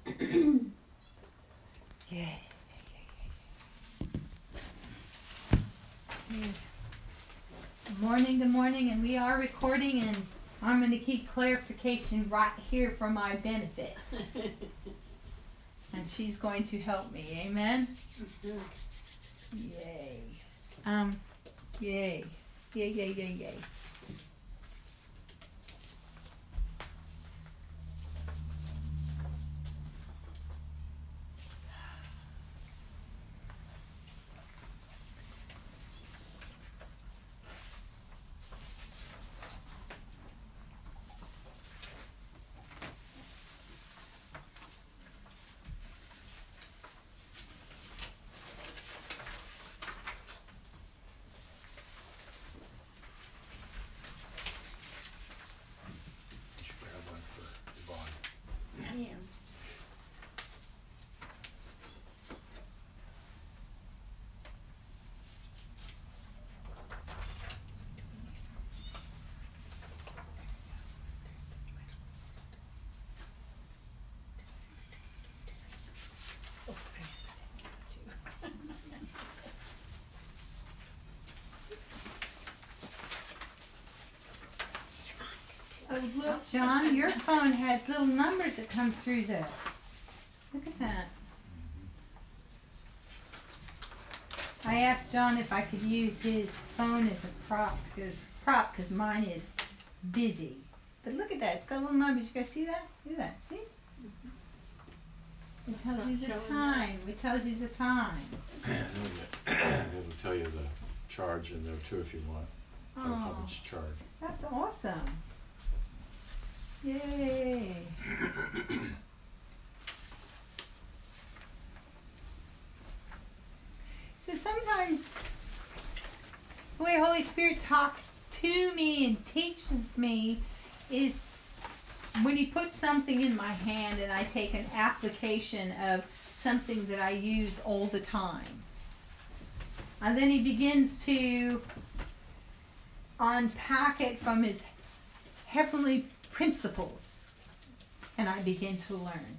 Yeah. Good morning, and we are recording, and I'm going to keep clarification right here for my benefit. And she's going to help me, amen? Yay. Yay. Yay. Oh, look, John, your phone has little numbers that come through there. Look at that. I asked John if I could use his phone as a prop because mine is busy. But look at that. It's got little numbers. You guys see that? Look at that. See? It tells you the time. It tells you the time. It'll tell you the charge in there too if you want. Or how much charge. That's awesome. Yay. So sometimes the way Holy Spirit talks to me and teaches me is when He puts something in my hand and I take an application of something that I use all the time. And then He begins to unpack it from His heavenly principles, and I begin to learn.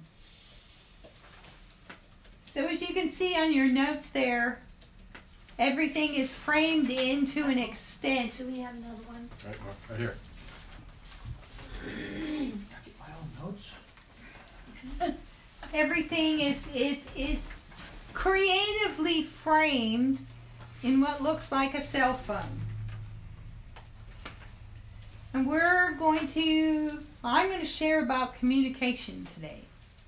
So as you can see on your notes there, everything is framed in to an extent. Do we have another one? Right here. I get my own notes. Everything is creatively framed in what looks like a cell phone. And I'm going to share about communication today.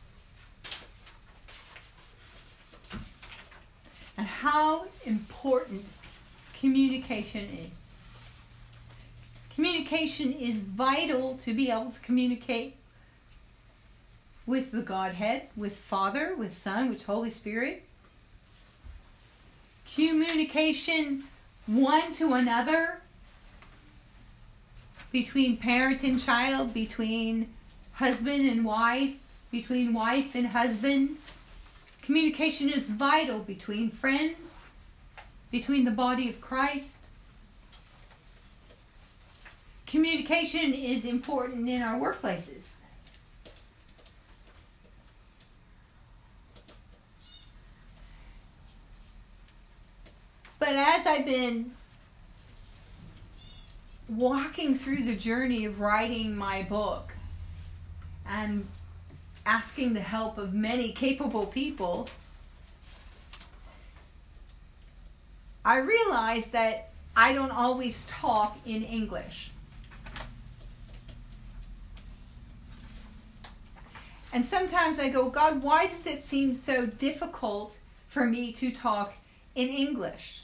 And how important communication is. Communication is vital to be able to communicate with the Godhead, with Father, with Son, with Holy Spirit. Communication one to another, between parent and child, between husband and wife, between wife and husband. Communication is vital between friends, between the body of Christ. Communication is important in our workplaces. But as I've been walking through the journey of writing my book and asking the help of many capable people, I realized that I don't always talk in English. And sometimes I go, God, why does it seem so difficult for me to talk in English?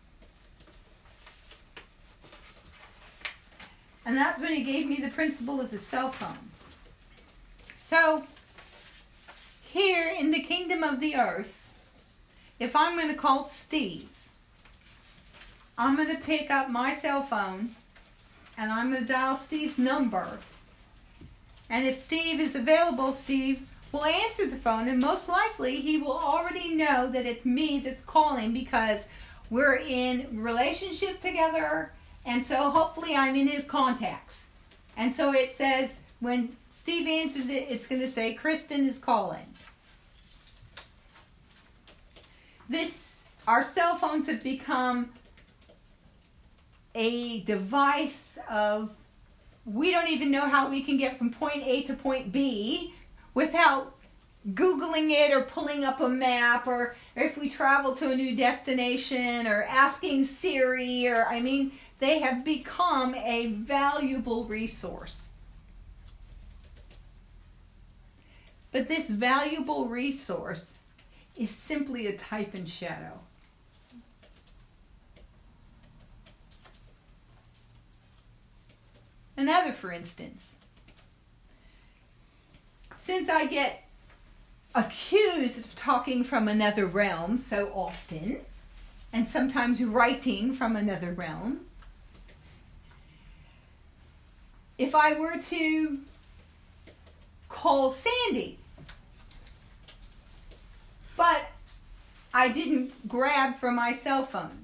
And that's when He gave me the principle of the cell phone. So, here in the kingdom of the earth, if I'm going to call Steve, I'm going to pick up my cell phone and I'm going to dial Steve's number. And if Steve is available, Steve will answer the phone, and most likely he will already know that it's me that's calling because we're in relationship together. And so hopefully I'm in his contacts. And so it says When Steve answers it, it's going to say, Kristen is calling. Our cell phones have become a device of, we don't even know how we can get from point A to point B without Googling it or pulling up a map, or if we travel to a new destination or asking Siri, they have become a valuable resource. But this valuable resource is simply a type and shadow. Another, for instance, since I get accused of talking from another realm so often, and sometimes writing from another realm, if I were to call Sandy, but I didn't grab from my cell phone.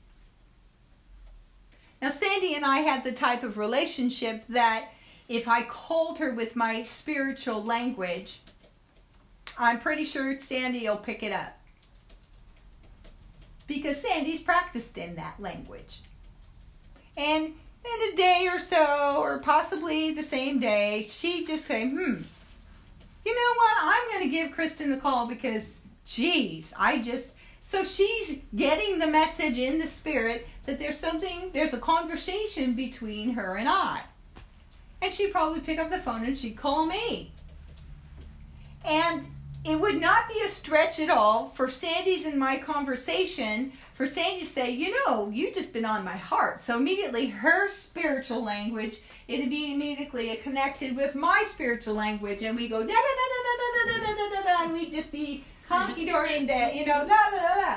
Now, Sandy and I had the type of relationship that if I called her with my spiritual language, I'm pretty sure Sandy will pick it up. Because Sandy's practiced in that language. And in a day or so, or possibly the same day, she'd just say, you know what, I'm going to give Kristen a call because, geez, so she's getting the message in the spirit that there's a conversation between her and I. And she'd probably pick up the phone and she'd call me. And it would not be a stretch at all for Sandy's and my conversation, for Sandy to say, you've just been on my heart. So immediately her spiritual language, it'd be immediately connected with my spiritual language. And we go, da-da-da-da-da-da-da-da-da-da, and we'd just be honky-dory and la-la-la-la.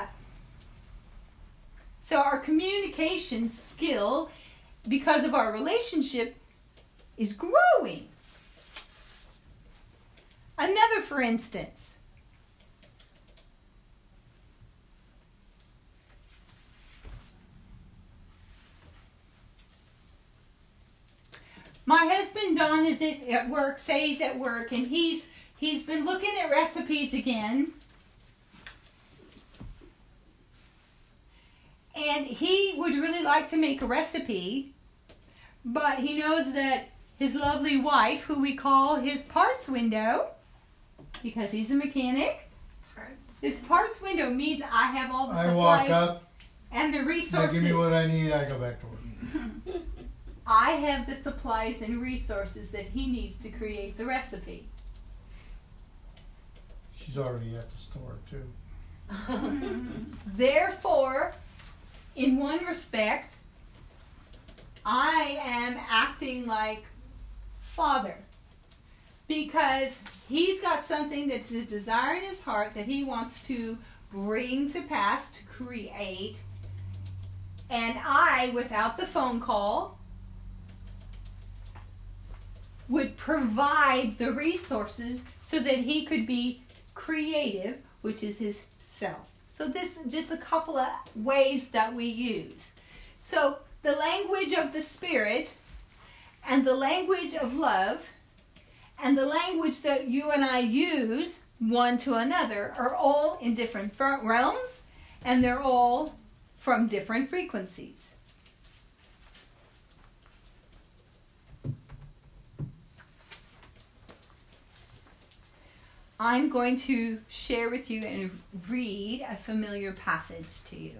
So our communication skill, because of our relationship, is growing. Another, for instance, my husband Don is at work, say he's at work, and he's been looking at recipes again. And he would really like to make a recipe, but he knows that his lovely wife, who we call his parts window, because he's a mechanic, his parts window means I have all the supplies walk up, and the resources. they give me what I need, I go back to work. I have the supplies and resources that he needs to create the recipe. She's already at the store, too. Therefore, in one respect, I am acting like Father, because he's got something that's a desire in his heart that he wants to bring to pass, to create, and I, without the phone call, would provide the resources so that he could be creative, which is his self. So this is just a couple of ways that we use. So the language of the Spirit and the language of love and the language that you and I use one to another are all in different realms, and they're all from different frequencies. I'm going to share with you and read a familiar passage to you.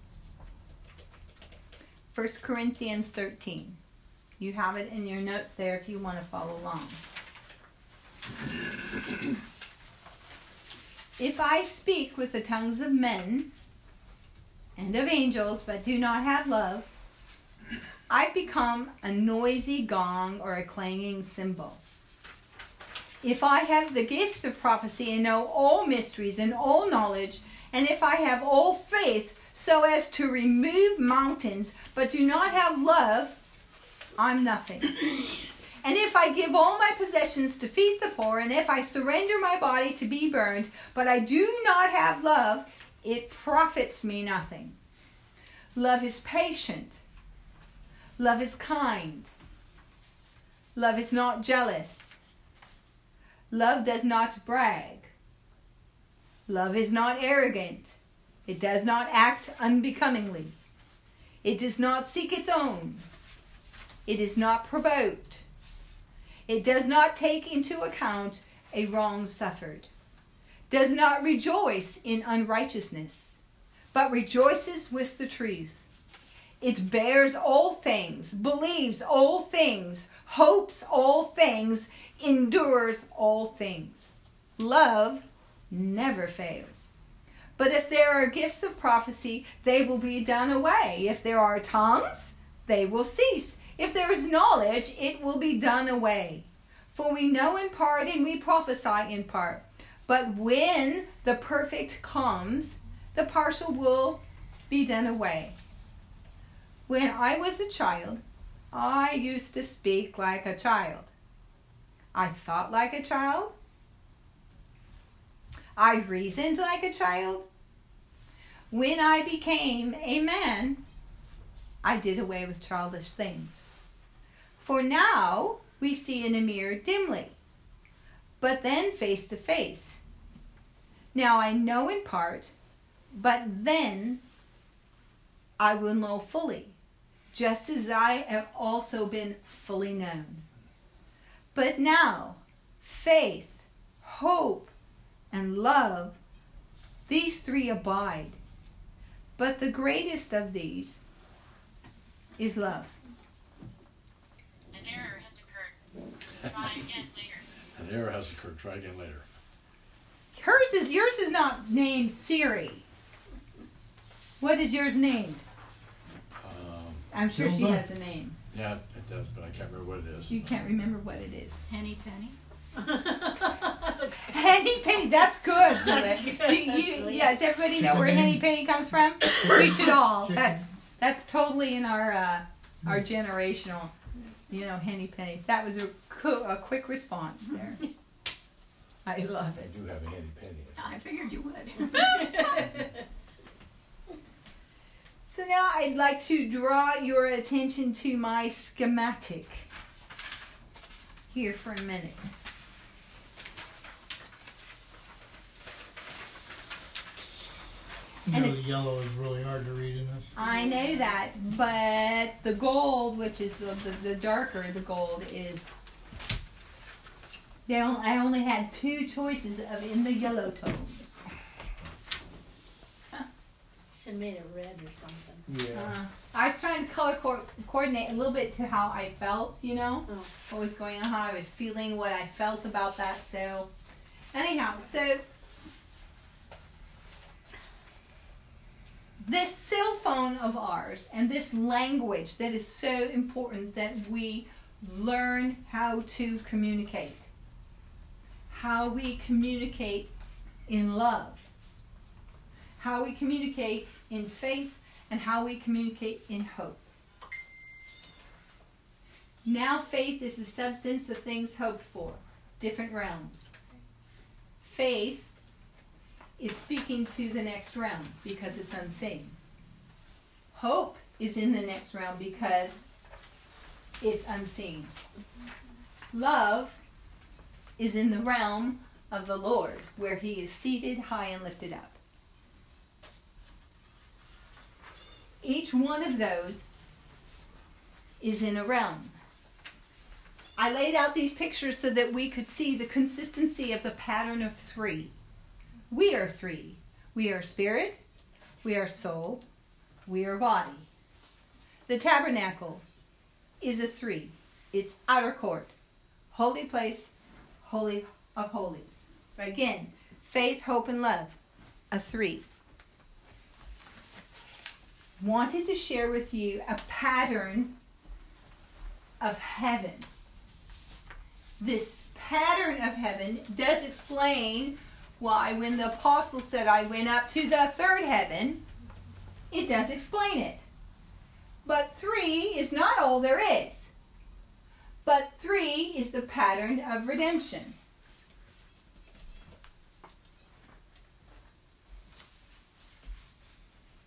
1 Corinthians 13. You have it in your notes there if you want to follow along. If I speak with the tongues of men and of angels, but do not have love, I become a noisy gong or a clanging cymbal. If I have the gift of prophecy and know all mysteries and all knowledge, and if I have all faith so as to remove mountains, but do not have love, I'm nothing. And if I give all my possessions to feed the poor, and if I surrender my body to be burned, but I do not have love, it profits me nothing. Love is patient. Love is kind. Love is not jealous. Love does not brag. Love is not arrogant. It does not act unbecomingly. It does not seek its own. It is not provoked. It does not take into account a wrong suffered. Does not rejoice in unrighteousness, but rejoices with the truth. It bears all things, believes all things, hopes all things, endures all things. Love never fails. But if there are gifts of prophecy, they will be done away. If there are tongues, they will cease. If there is knowledge, it will be done away. For we know in part and we prophesy in part. But when the perfect comes, the partial will be done away. When I was a child, I used to speak like a child. I thought like a child. I reasoned like a child. When I became a man, I did away with childish things. For now we see in a mirror dimly, but then face to face. Now I know in part, but then I will know fully, just as I have also been fully known. But now, faith, hope, and love, these three abide. But the greatest of these is love. An error has occurred. Try again later. An error has occurred. Try again later. Yours is not named Siri. What is yours named? I'm sure she has a name. Yeah, it does, but I can't remember what it is. You can't remember what it is. Henny Penny. Henny Penny, that's good, Juliet. Does everybody know where Henny Penny comes from? We should all. That's totally in our generational, Henny Penny. That was a quick response there. I love I it. do have a handy penny. I figured you would. So now I'd like to draw your attention to my schematic here for a minute. You know, the yellow is really hard to read in this. I know that, but the gold, which is the darker the gold, is... I only had two choices in the yellow tones. Should have made it red or something. Yeah. I was trying to color coordinate a little bit to how I felt, Oh. what was going on, how I was feeling, what I felt about that. So, anyhow, so this cell phone of ours and this language that is so important that we learn how to communicate. How we communicate in love. How we communicate in faith, and how we communicate in hope. Now faith is the substance of things hoped for, different realms. Faith is speaking to the next realm because it's unseen. Hope is in the next realm because it's unseen. Love is in the realm of the Lord, where he is seated high and lifted up. Each one of those is in a realm. I laid out these pictures so that we could see the consistency of the pattern of three. We are three. We are spirit, we are soul, we are body. The tabernacle is a three. It's outer court, holy place, holy of holies. Again, faith, hope, and love, a three. Wanted to share with you a pattern of heaven. This pattern of heaven does explain why when the apostle said, I went up to the third heaven, it does explain it. But three is not all there is. But three is the pattern of redemption.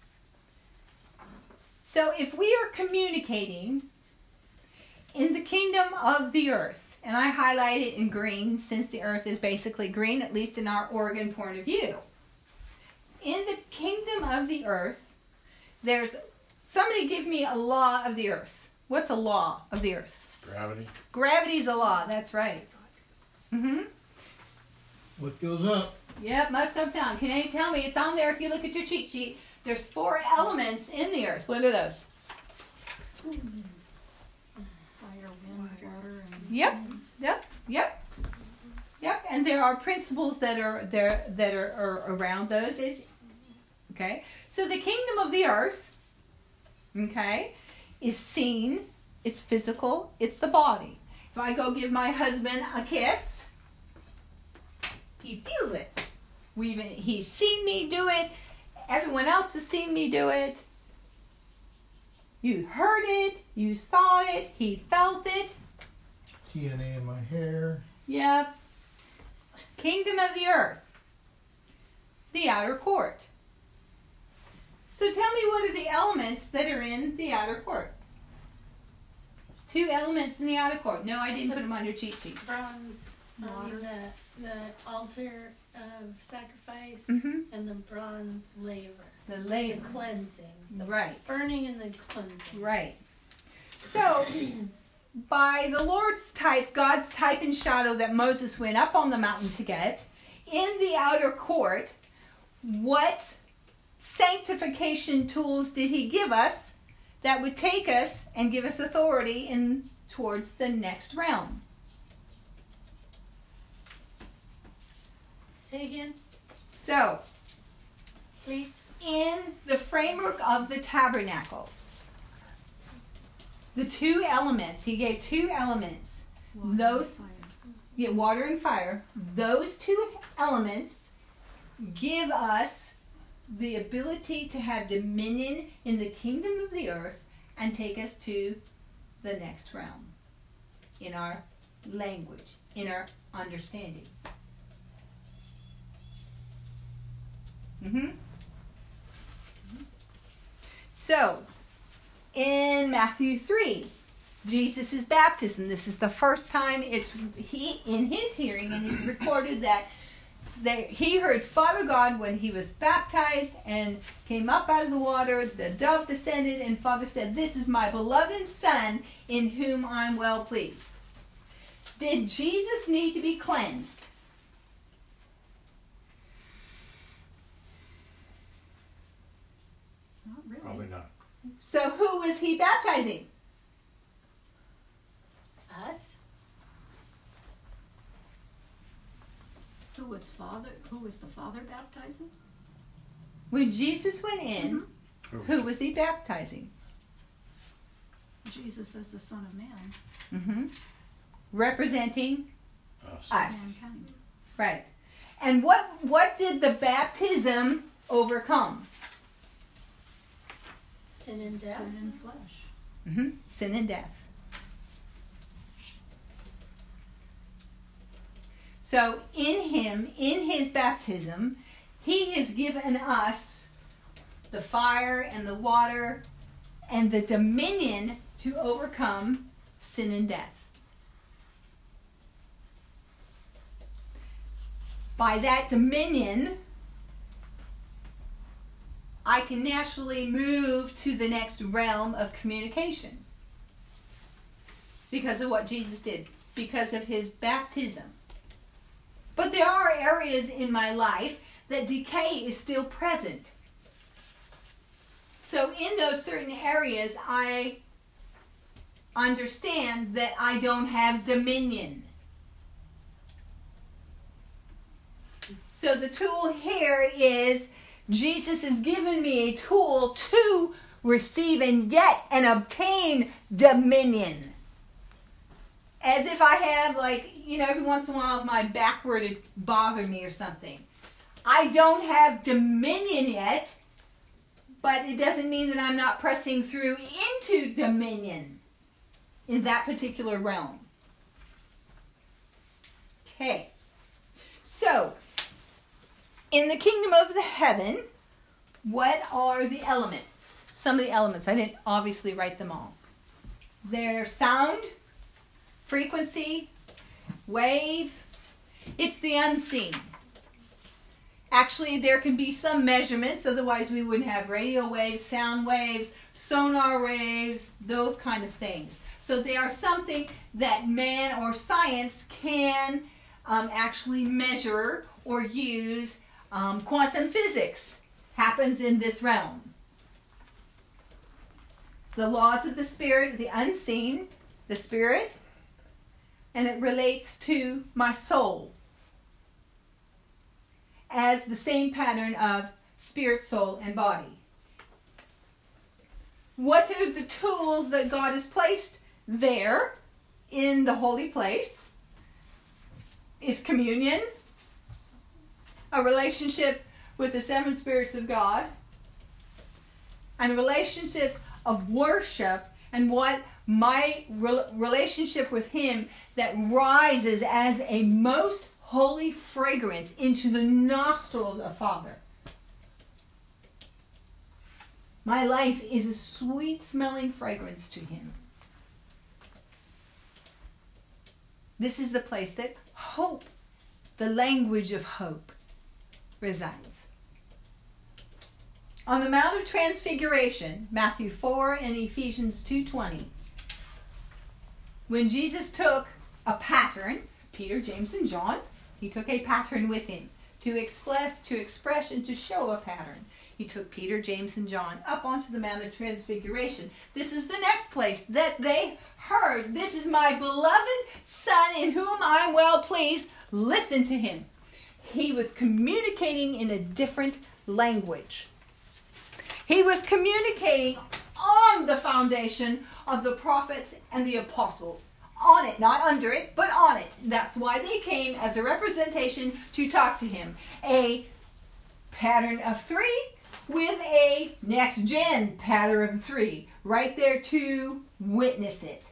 So if we are communicating in the kingdom kingdom of the earth, and I highlight it in green since the earth is basically green, at least in our Oregon point of view. In the kingdom of the earth, there's, somebody give me a law of the earth. What's a law of the earth? Gravity. Gravity's a law, that's right. Mm-hmm. What goes up? Yep, must come down. Can you tell me? It's on there if you look at your cheat sheet. There's 4 elements in the earth. What are those? Fire, wind, water, and Yep. And there are principles that are around those. Okay. So the kingdom of the earth, okay, is seen. It's physical. It's the body. If I go give my husband a kiss, he feels it. He's seen me do it. Everyone else has seen me do it. You heard it. You saw it. He felt it. TNA in my hair. Yep. Kingdom of the earth. The outer court. So tell me, what are the elements that are in the outer court? There's 2 elements in the outer court. No, I didn't put them on your cheat sheet. Bronze, Water. the altar of sacrifice, Mm-hmm. and the bronze laver. The The labor. cleansing. The Right. burning and the cleansing. Right. So, by the Lord's type, God's type and shadow that Moses went up on the mountain to get, in the outer court, what sanctification tools did he give us that would take us and give us authority in towards the next realm? Say again, So, please. in the framework of the tabernacle, the 2 elements, he gave 2 elements. water, Those- fire. Yeah, water and fire. Those 2 elements give us the ability to have dominion in the kingdom of the earth and take us to the next realm in our language, in our understanding. So, in Matthew 3, Jesus' baptism. This is the first time in his hearing, and he's recorded that he heard Father God when he was baptized and came up out of the water. The dove descended, and Father said, "This is my beloved Son, in whom I'm well pleased." Did Jesus need to be cleansed? Not really. Probably not. So who was he baptizing? Us? Who was the Father baptizing? When Jesus went in, who was he baptizing? Jesus as the Son of Man. Representing Us. us. Mankind. Right. And what did the baptism overcome? Sin and death. Sin and flesh. Sin and death. So in him, in his baptism, he has given us the fire and the water and the dominion to overcome sin and death. By that dominion, I can naturally move to the next realm of communication because of what Jesus did, because of his baptism. But there are areas in my life that decay is still present. So in those certain areas, I understand that I don't have dominion. So the tool here is Jesus has given me a tool to receive and get and obtain dominion. As if I have, every once in a while, if my back were to bother me or something. I don't have dominion yet, but it doesn't mean that I'm not pressing through into dominion in that particular realm. Okay. So, in the kingdom of the heaven, what are the elements? Some of the elements. I didn't obviously write them all. They're sound, frequency, wave. It's the unseen. Actually, there can be some measurements, otherwise we wouldn't have radio waves, sound waves, sonar waves, those kind of things. So they are something that man or science can actually measure or use. Quantum physics happens in this realm. The laws of the spirit, the unseen, the spirit, and it relates to my soul as the same pattern of spirit, soul, and body. What are the tools that God has placed there in the holy place? Is communion, a relationship with the seven spirits of God, and a relationship of worship, and what my relationship with Him that rises as a most holy fragrance into the nostrils of Father. My life is a sweet smelling fragrance to Him. This is the place that hope, the language of hope, resides. On the Mount of Transfiguration, Matthew 4 and Ephesians 2:20, when Jesus took a pattern, Peter, James, and John, He took a pattern with Him to express, and to show a pattern. He took Peter, James, and John up onto the Mount of Transfiguration. This was the next place that they heard, "This is my beloved Son in whom I'm well pleased. Listen to Him." He was communicating in a different language. He was communicating on the foundation of the prophets and the apostles. On it, not under it, but on it. That's why they came as a representation to talk to Him. A pattern of 3 with a next gen pattern of 3 right there to witness it.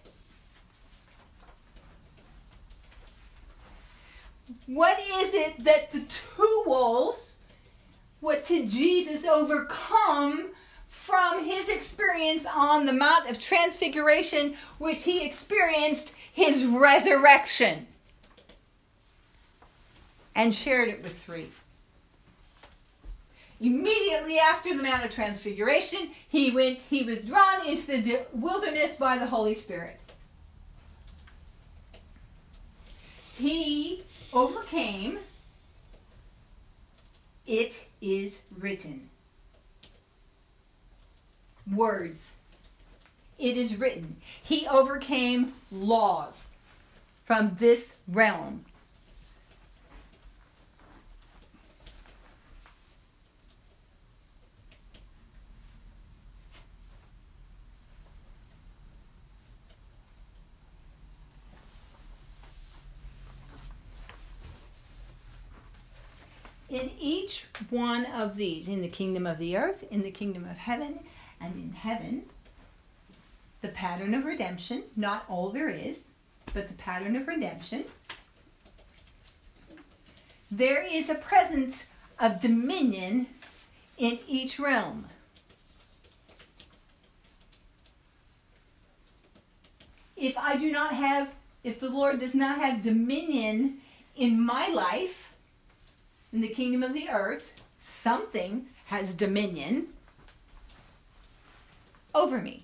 What is it that the tools, what did Jesus overcome from His experience on the Mount of Transfiguration, which He experienced His resurrection and shared it with 3? Immediately after the Mount of Transfiguration, he was drawn into the wilderness by the Holy Spirit. He overcame. It is written. Words. It is written. He overcame laws from this realm. In each one of these, in the kingdom of the earth, in the kingdom of heaven, and in heaven, the pattern of redemption, not all there is, but the pattern of redemption, there is a presence of dominion in each realm. If the Lord does not have dominion in my life, in the kingdom of the earth, something has dominion over me.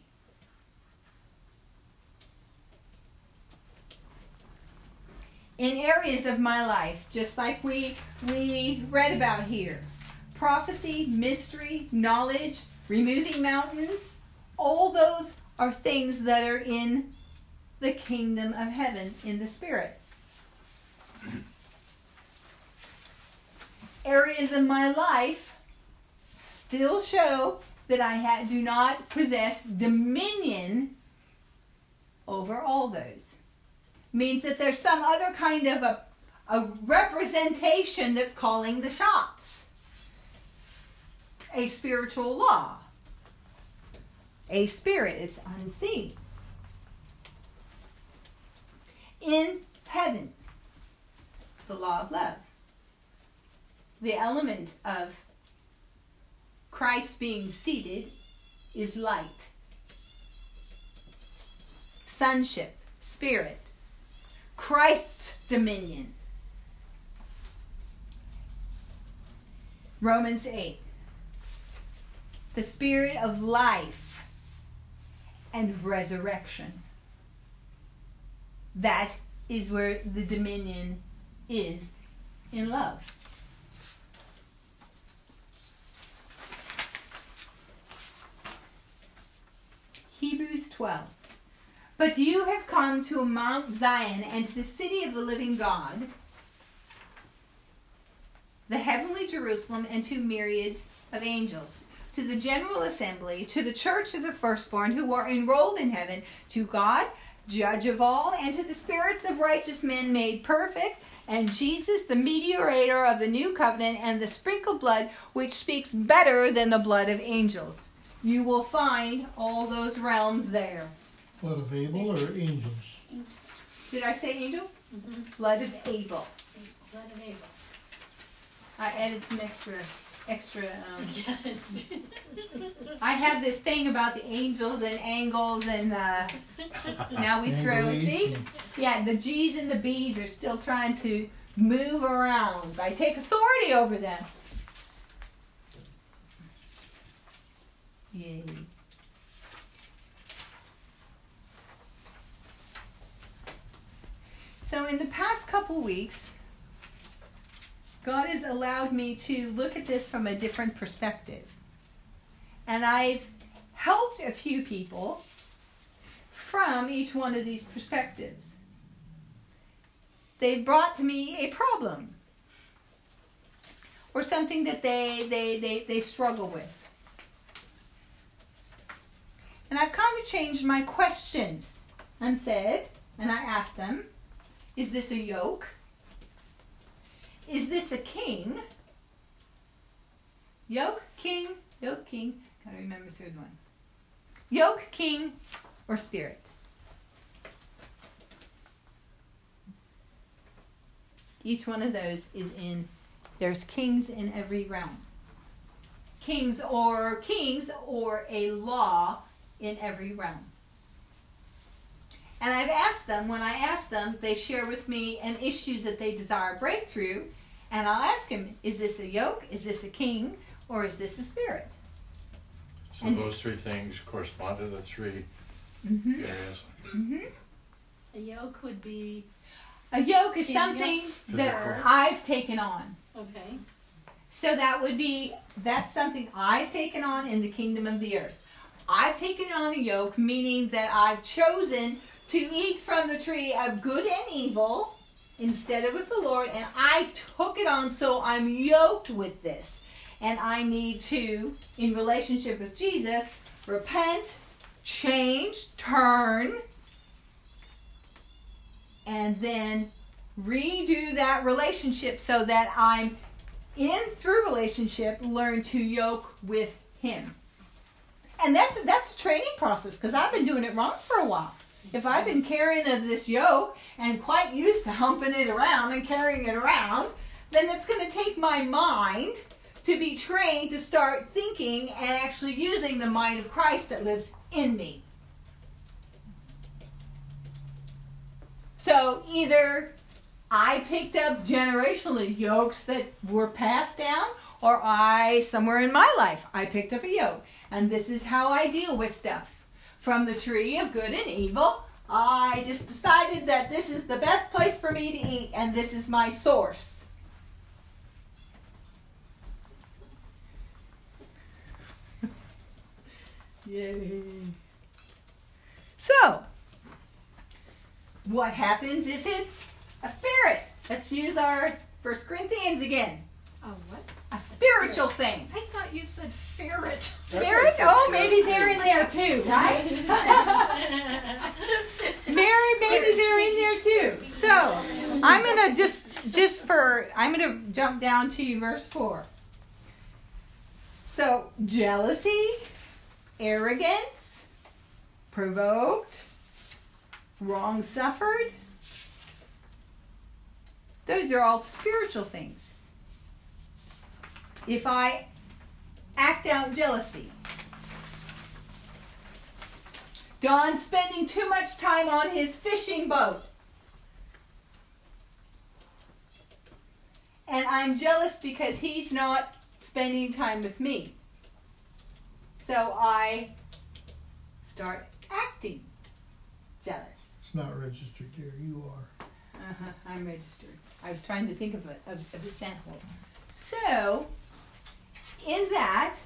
In areas of my life, just like we read about here, prophecy, mystery, knowledge, removing mountains, all those are things that are in the kingdom of heaven in the spirit. Areas of my life still show that I do not possess dominion over all those. Means that there's some other kind of a representation that's calling the shots. A spiritual law. A spirit, it's unseen. In heaven, the law of love. The element of Christ being seated is light. Sonship, spirit, Christ's dominion. Romans 8. The spirit of life and resurrection. That is where the dominion is in love. Hebrews 12. But you have come to Mount Zion and to the city of the living God, the heavenly Jerusalem, and to myriads of angels, to the general assembly, to the church of the firstborn who are enrolled in heaven, to God, judge of all, and to the spirits of righteous men made perfect, and Jesus, the mediator of the new covenant, and the sprinkled blood, which speaks better than the blood of angels. You will find all those realms there. Blood of Abel or angels? Did I say angels? Blood of Abel. Blood of Abel. I added some extra. Yeah, it's I have this thing about the angels and angles, and now we throw. See, yeah, the G's and the B's are still trying to move around. I take authority over them. Yay. So in the past couple weeks, God has allowed me to look at this from a different perspective. And I've helped a few people from each one of these perspectives. They've brought to me a problem or something that they struggle with. And I've kind of changed my questions and said, and I asked them, is this a yoke? Is this a king? Yoke, king. Gotta remember the third one. Yoke, king, or spirit? Each one of those is in, there's kings in every realm. Kings or a law in every realm. And I've asked them, when I ask them, they share with me an issue that they desire breakthrough. And I'll ask them, is this a yoke, is this a king, or is this a spirit? So those three things correspond to the three areas. A yoke would be. A yoke is something that I've taken on. Okay. So that's something I've taken on in the kingdom of the earth. I've taken on a yoke, meaning that I've chosen to eat from the tree of good and evil instead of with the Lord, and I took it on, so I'm yoked with this. And I need to, in relationship with Jesus, repent, change, turn, and then redo that relationship so that I'm through relationship, learn to yoke with Him. And that's a training process, because I've been doing it wrong for a while. If I've been carrying this yoke and quite used to humping it around and carrying it around, then it's going to take my mind to be trained to start thinking and actually using the mind of Christ that lives in me. So either I picked up generationally yokes that were passed down, or somewhere in my life, I picked up a yoke. And this is how I deal with stuff. From the tree of good and evil, I just decided that this is the best place for me to eat, and this is my source. Yay. So, what happens if it's a spirit? Let's use our 1 Corinthians again. A what? A spiritual thing. I thought you said ferret. Ferret? Oh, maybe they're in there too, right? Maybe they're in there too. So, I'm going to I'm going to jump down to verse 4. So, jealousy, arrogance, provoked, wrong suffered. Those are all spiritual things. If I act out jealousy, Don's spending too much time on his fishing boat. And I'm jealous because he's not spending time with me. So I start acting jealous. It's not registered here. You are. I'm registered. I was trying to think of a sample. So, in that,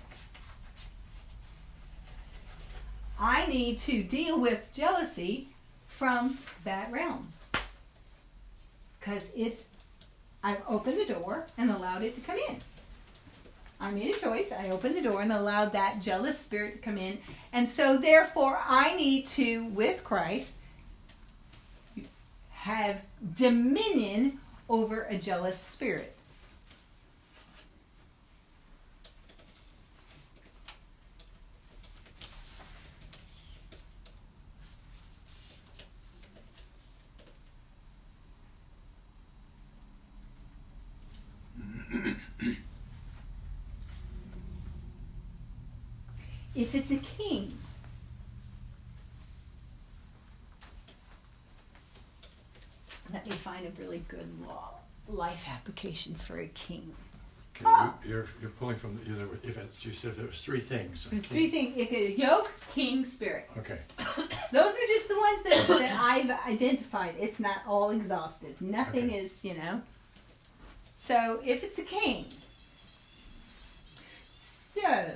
I need to deal with jealousy from that realm. Because I've opened the door and allowed it to come in. I made a choice. I opened the door and allowed that jealous spirit to come in. And so, therefore, I need to, with Christ, have dominion over a jealous spirit. If it's a king, let me find a really good life application for a king. Okay, you're pulling from you said it was three things. There's three things. It could yoke, king, spirit. Okay. Those are just the ones that I've identified. It's not all exhaustive. Nothing Okay. is, So if it's a king, so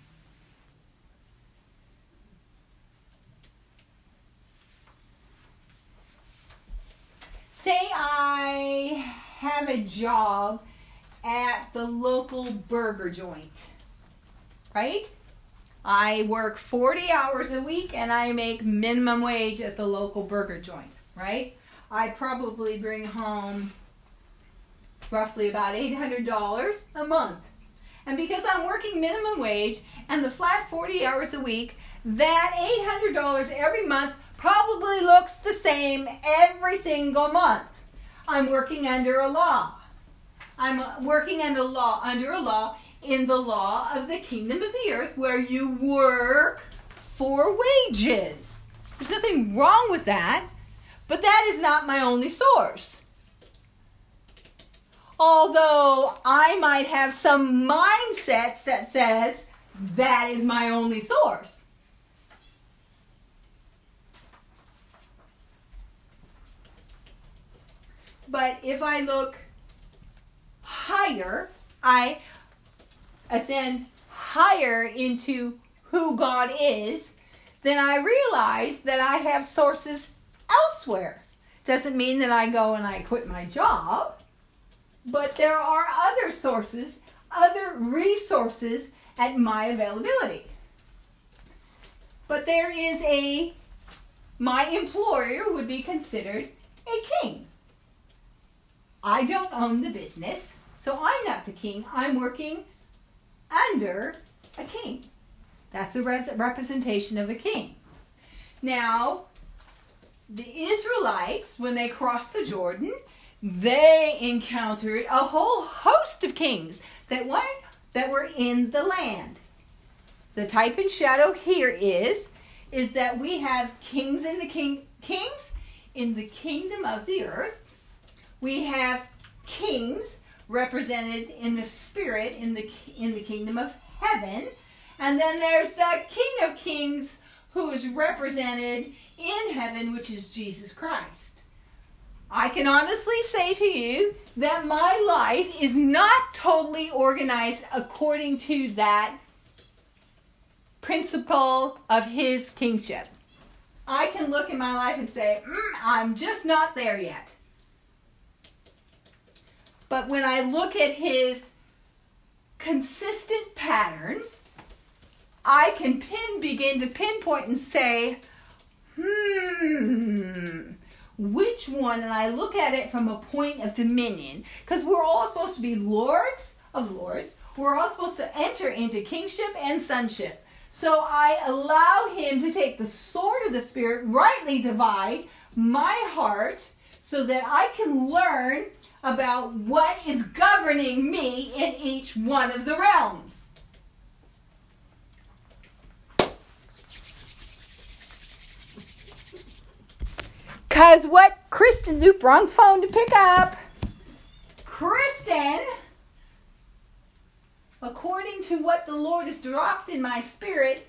say I have a job at the local burger joint, right? I work 40 hours a week and I make minimum wage at the local burger joint, right? I probably bring home roughly about $800 a month. And because I'm working minimum wage and the flat 40 hours a week, that $800 every month probably looks the same every single month. I'm working under a law. I'm working under a law in the law of the kingdom of the earth where you work for wages. There's nothing wrong with that, but that is not my only source. Although I might have some mindsets that says that is my only source. But if I look higher, I ascend higher into who God is, then I realize that I have sources elsewhere. Doesn't mean that I go and I quit my job, but there are other sources, other resources at my availability. But there is my employer would be considered a king. I don't own the business, so I'm not the king. I'm working under a king. That's a representation of a king. Now, the Israelites, when they crossed the Jordan, they encountered a whole host of kings that were in the land. The type and shadow here is that we have kings in the kings in the kingdom of the earth. We have kings represented in the spirit in the kingdom of heaven. And then there's the King of Kings who is represented in heaven, which is Jesus Christ. I can honestly say to you that my life is not totally organized according to that principle of his kingship. I can look in my life and say, I'm just not there yet. But when I look at his consistent patterns, I can begin to pinpoint and say, which one? And I look at it from a point of dominion. Because we're all supposed to be lords of lords. We're all supposed to enter into kingship and sonship. So I allow him to take the sword of the Spirit, rightly divide my heart, so that I can learn about what is governing me in each one of the realms. Because what Kristen, wrong phone to pick up. Kristen, according to what the Lord has dropped in my spirit,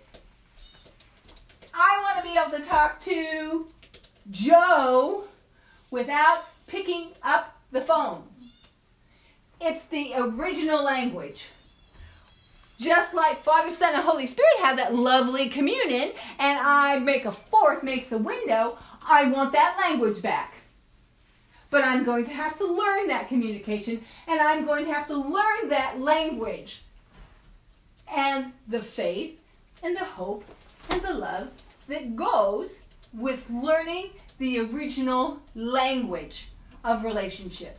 I want to be able to talk to Joe without picking up the phone. It's the original language. Just like Father, Son, and Holy Spirit have that lovely communion, and I make a fourth makes a window, I want that language back. But I'm going to have to learn that communication, and I'm going to have to learn that language. And the faith, and the hope, and the love that goes with learning the original language of relationship.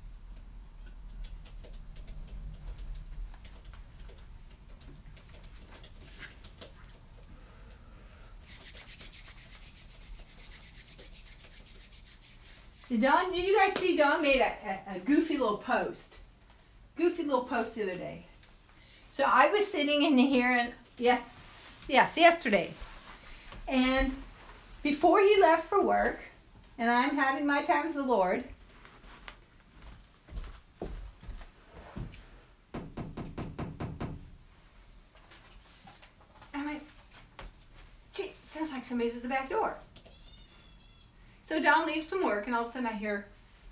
Did you guys see Dawn made a goofy little post? Goofy little post the other day. So I was sitting in here, and yesterday. And before he left for work, and I'm having my time with the Lord, I went, gee, sounds like somebody's at the back door. So Dawn leaves from work, and all of a sudden I hear,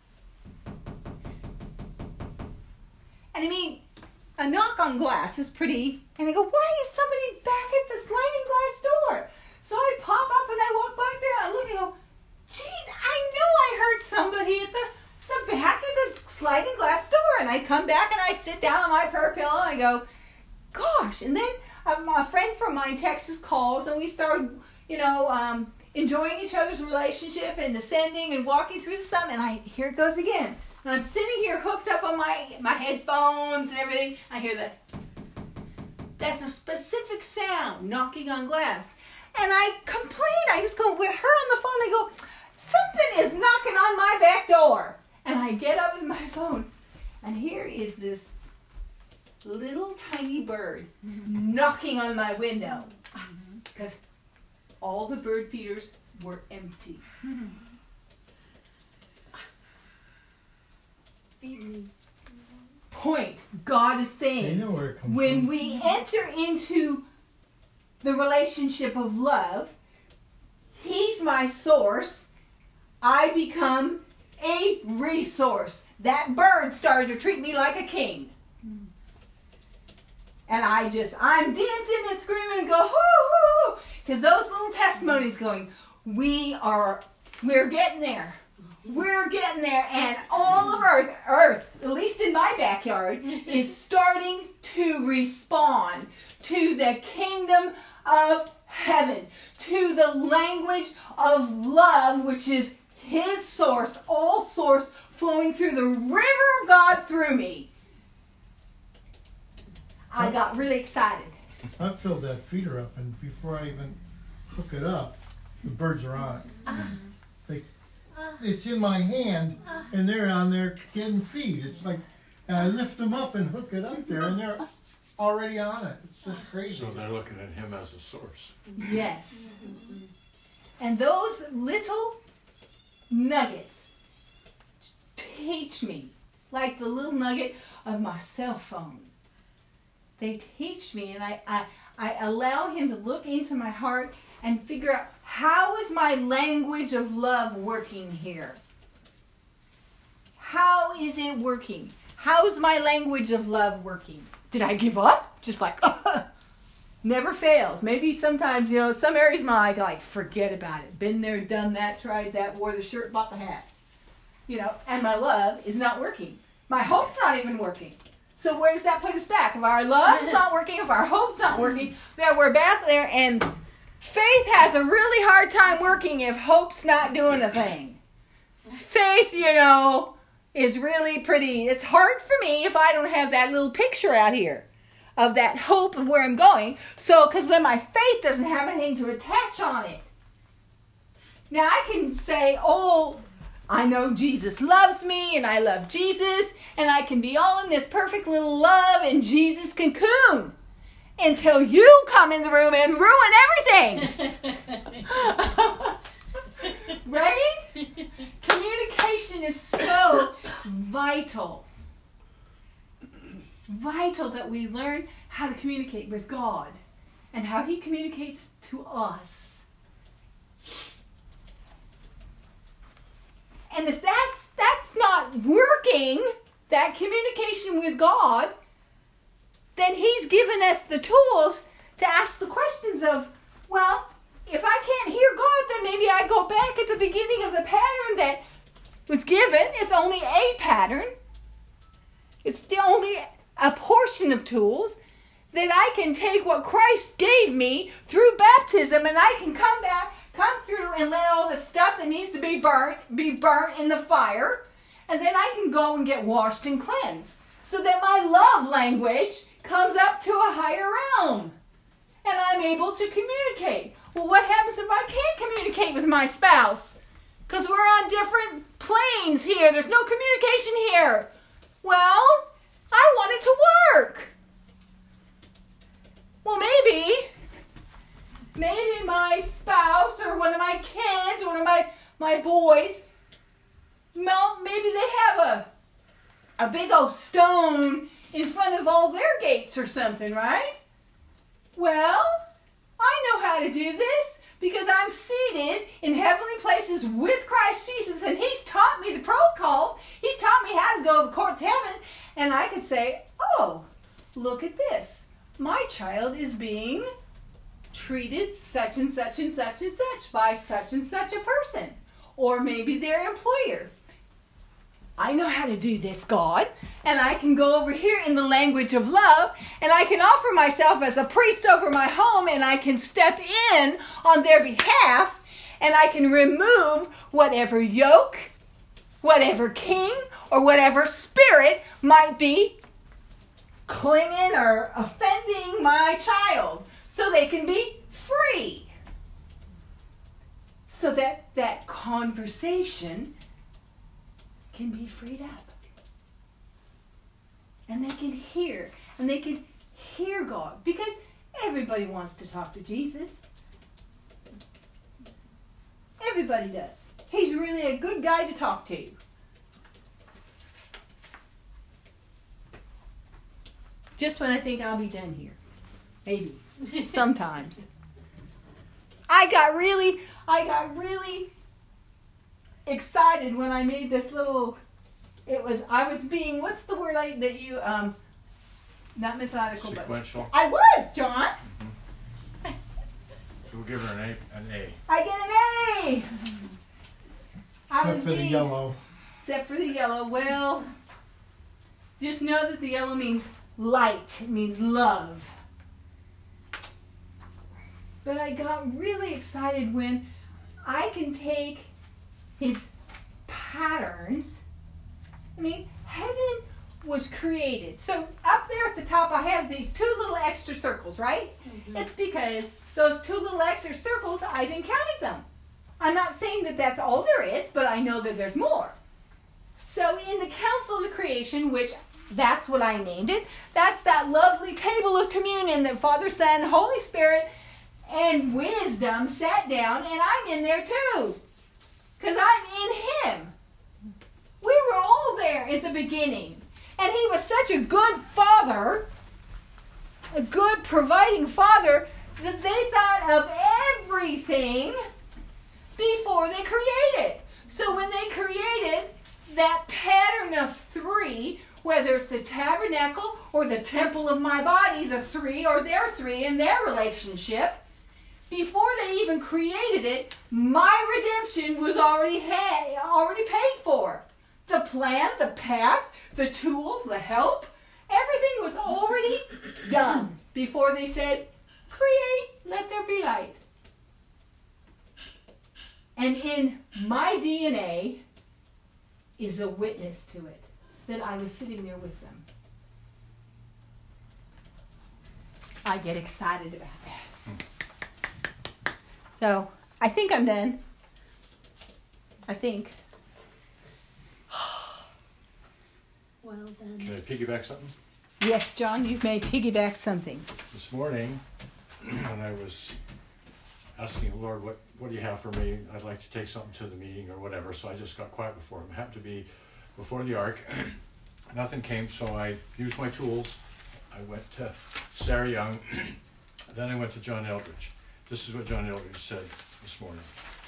and I mean, a knock on glass is pretty, and I go, why is somebody back at the sliding glass door? So I pop up and I walk back there, and I look and go, geez, I know I heard somebody at the back of the sliding glass door. And I come back and I sit down on my prayer pillow and I go, gosh. And then a friend from mine, Texas, calls, and we start, enjoying each other's relationship and descending and walking through some. And here it goes again. And I'm sitting here hooked up on my headphones and everything. I hear that. That's a specific sound, knocking on glass. And I complain. I just go with her on the phone. I go, something is knocking on my back door. And I get up with my phone. And here is this little tiny bird knocking on my window. Because all the bird feeders were empty. Point. God is saying, when we enter into the relationship of love, He's my source. I become a resource. That bird started to treat me like a king. And I'm dancing and screaming and go, hoo, hoo, hoo. Because those little testimonies going, we're getting there. We're getting there. And all of Earth, at least in my backyard, is starting to respond to the kingdom of heaven, to the language of love, which is His source, all source, flowing through the river of God through me. I got really excited. I filled that feeder up, and before I even hook it up, the birds are on it. It's in my hand, and they're on there getting feed. It's like, and I lift them up and hook it up there, and they're already on it. It's just crazy. So they're looking at Him as a source. Yes. And those little nuggets teach me, like the little nugget of my cell phone. They teach me, and I allow Him to look into my heart and figure out, how is my language of love working here? How is it working? How's my language of love working? Did I give up? Just like, never fails. Maybe sometimes, some areas of my life, like, forget about it. Been there, done that, tried that, wore the shirt, bought the hat. And my love is not working. My hope's not even working. So where does that put us back? If our love's not working, if our hope's not working, then we're back there, and faith has a really hard time working if hope's not doing a thing. Faith, is really pretty. It's hard for me if I don't have that little picture out here of that hope of where I'm going. So, because then my faith doesn't have anything to attach on it. Now, I can say, I know Jesus loves me, and I love Jesus, and I can be all in this perfect little love and Jesus cocoon until you come in the room and ruin everything. Right? Communication is so vital. vital that we learn how to communicate with God and how He communicates to us. And if that's not working, that communication with God, then He's given us the tools to ask the questions of, well, if I can't hear God, then maybe I go back at the beginning of the pattern that was given. It's only a pattern. It's only a portion of tools that I can take what Christ gave me through baptism, and I can come through and let all the stuff that needs to be burnt in the fire, and then I can go and get washed and cleansed, so that my love language comes up to a higher realm, and I'm able to communicate. Well, what happens if I can't communicate with my spouse? Because we're on different planes here. There's no communication here. Well, I want it to work. Well, maybe my spouse or one of my kids, one of my boys, maybe they have a big old stone in front of all their gates or something, right? Well, I know how to do this because I'm seated in heavenly places with Christ Jesus, and He's taught me the protocols. He's taught me how to go to the courts of heaven, and I could say, oh, look at this. My child is being treated such and such and such and such by such and such a person, or maybe their employer. I know how to do this, God, and I can go over here in the language of love, and I can offer myself as a priest over my home, and I can step in on their behalf, and I can remove whatever yoke, whatever king, or whatever spirit might be clinging or offending my child, so they can be free. So that conversation can be freed up. And they can hear God, because everybody wants to talk to Jesus. Everybody does. He's really a good guy to talk to. Just when I think I'll be done here. Maybe. Sometimes. I got really excited when I made this little, I was being, what's the word that you, not methodical, Sequential. but I was, John. So we'll give her an A. I get an A. Except for the yellow. Except for the yellow. Well, just know that the yellow means light. It means love. But I got really excited when I can take His patterns. I mean, heaven was created. So up there at the top, I have these two little extra circles, right? Mm-hmm. It's because those two little extra circles, I've encountered them. I'm not saying that that's all there is, but I know that there's more. So in the council of creation, which that's what I named it, that's that lovely table of communion that Father, Son, Holy Spirit, and wisdom sat down, and I'm in there too. Because I'm in Him. We were all there at the beginning. And He was such a good Father, a good providing Father, that they thought of everything before they created. So when they created that pattern of three, whether it's the tabernacle or the temple of my body, the three or their three in their relationship, before they even created it, my redemption was already paid for. The plan, the path, the tools, the help, everything was already done before they said, create, let there be light. And in my DNA is a witness to it, that I was sitting there with them. I get excited about that. So, I think I'm done. I think. Well done. Can I piggyback something? Yes, John, you may piggyback something. This morning, when I was asking the Lord, what do you have for me? I'd like to take something to the meeting or whatever, so I just got quiet before him. It happened to be before the ark. nothing came, so I used my tools. I went to Sarah Young, then I went to John Eldridge. This is what John Eldridge said this morning.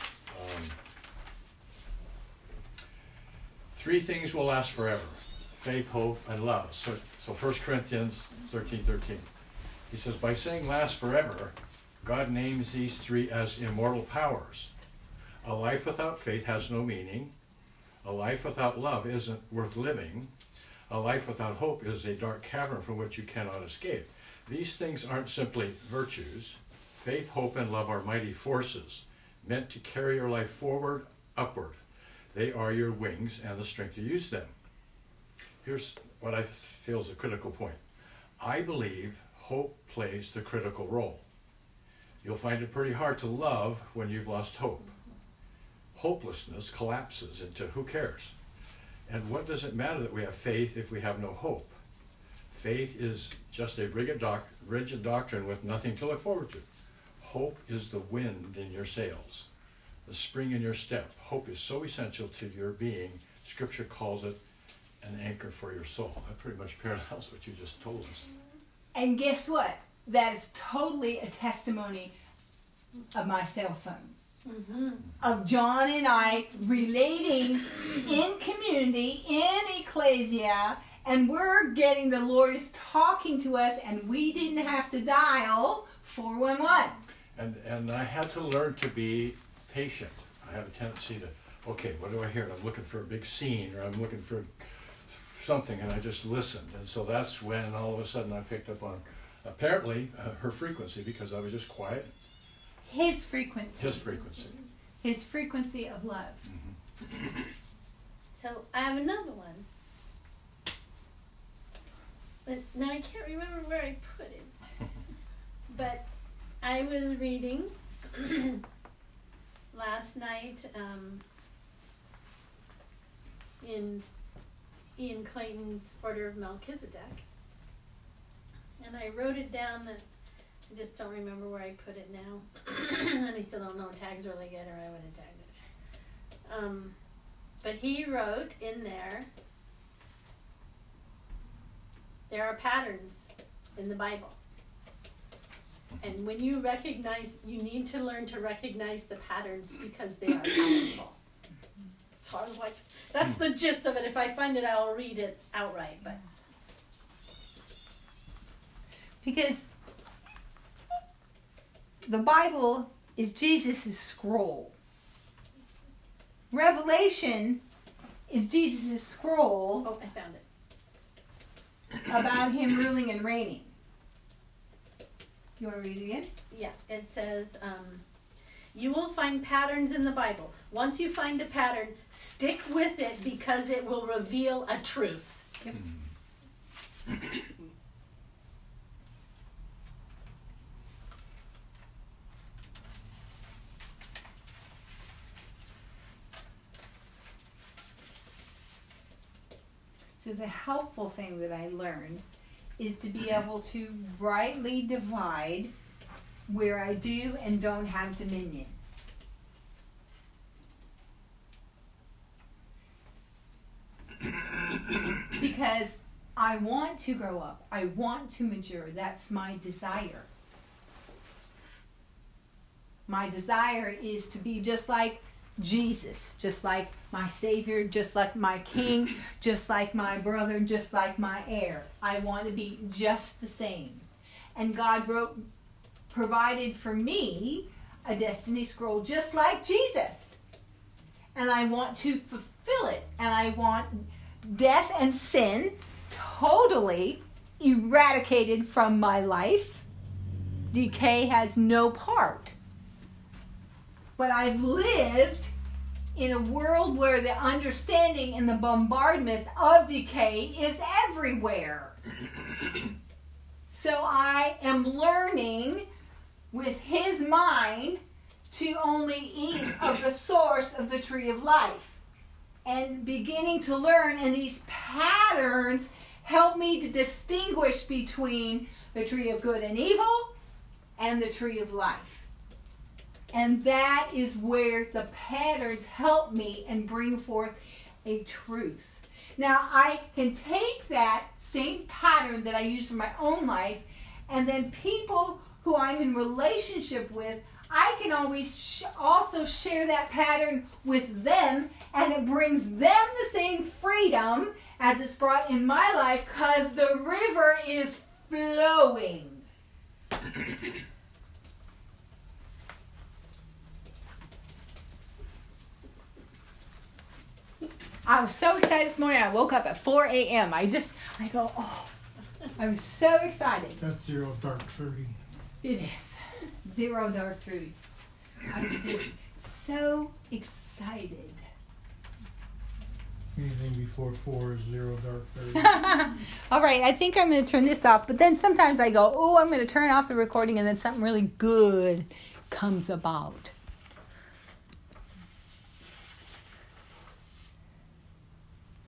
3 things will last forever: faith, hope, and love. So 1 Corinthians 13:13. He says, by saying last forever, God names these 3 as immortal powers. A life without faith has no meaning. A life without love isn't worth living. A life without hope is a dark cavern from which you cannot escape. These things aren't simply virtues. Faith, hope, and love are mighty forces meant to carry your life forward, upward. They are your wings and the strength to use them. Here's what I feel is a critical point. I believe hope plays the critical role. You'll find it pretty hard to love when you've lost hope. Hopelessness collapses into who cares? And what does it matter that we have faith if we have no hope? Faith is just a rigid doctrine with nothing to look forward to. Hope is the wind in your sails, the spring in your step. Hope is so essential to your being. Scripture calls it an anchor for your soul. That pretty much parallels what you just told us. And guess what? That is totally a testimony of my cell phone. Mm-hmm. Of John and I relating in community, in ecclesia, and we're getting the Lord is talking to us, and we didn't have to dial 411. And I had to learn to be patient. I have a tendency to, okay, what do I hear? I'm looking for a big scene, or I'm looking for something, and I just listened. And so that's when all of a sudden I picked up on, apparently, her frequency, because I was just quiet. His frequency. His frequency. His frequency of love. Mm-hmm. So I have another one. But now I can't remember where I put it. But I was reading last night in Ian Clayton's Order of Melchizedek. And I wrote it down. I just don't remember where I put it now. And I still don't know tags really good, or I would have tagged it. But he wrote in there are patterns in the Bible. And when you need to learn to recognize the patterns because they are powerful. So I was like, that's the gist of it. If I find it, I'll read it outright. But Because the Bible is Jesus' scroll. Revelation is Jesus' scroll oh, I found it. about him ruling and reigning. You want to read it again? Yeah, it says, you will find patterns in the Bible. Once you find a pattern, stick with it because it will reveal a truth. Yep. So the helpful thing that I learned is to be able to rightly divide where I do and don't have dominion. Because I want to grow up. I want to mature. That's my desire. My desire is to be just like Jesus, just like my Savior, just like my King, just like my brother, just like my heir. I want to be just the same. And God provided for me a destiny scroll just like Jesus. And I want to fulfill it. And I want death and sin totally eradicated from my life. Decay has no part. But I've lived in a world where the understanding and the bombardment of decay is everywhere. So I am learning with his mind to only eat of the source of the tree of life. And beginning to learn, and these patterns help me to distinguish between the tree of good and evil and the tree of life. And that is where the patterns help me and bring forth a truth. Now I can take that same pattern that I use for my own life, and then people who I'm in relationship with, I can always also share that pattern with them, and it brings them the same freedom as it's brought in my life, because the river is flowing. I was so excited this morning. I woke up at 4 a.m. I go, oh, I was so excited. That's 0 dark 30. It is. 0 dark 30. I was just so excited. Anything before 4 is 0 dark 30. All right, I think I'm going to turn this off. But then sometimes I go, oh, I'm going to turn off the recording, and then something really good comes about.